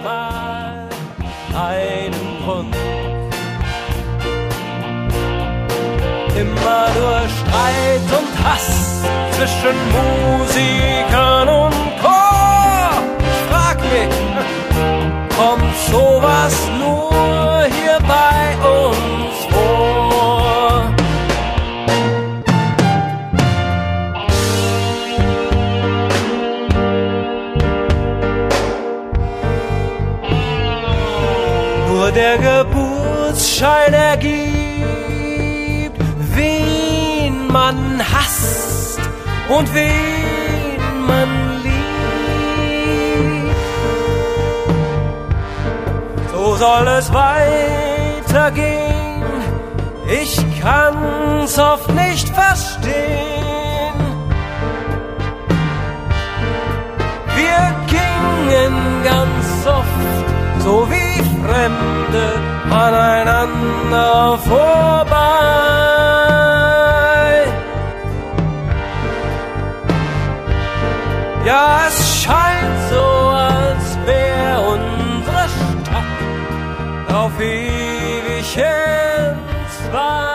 manchmal einen Grund. Immer nur Streit und Hass zwischen Musikern und Chor. Ich frag mich, kommt sowas nur hier bei uns vor? Nur der Geburtsschein ergibt, wen man hasst und wen man liebt. So soll es weitergehen, ich kann's oft nicht verstehen. Wir gingen ganz oft so wie Fremde aneinander vorbei. Ja, es scheint so, als wär unsere Stadt auf ewig entzwei.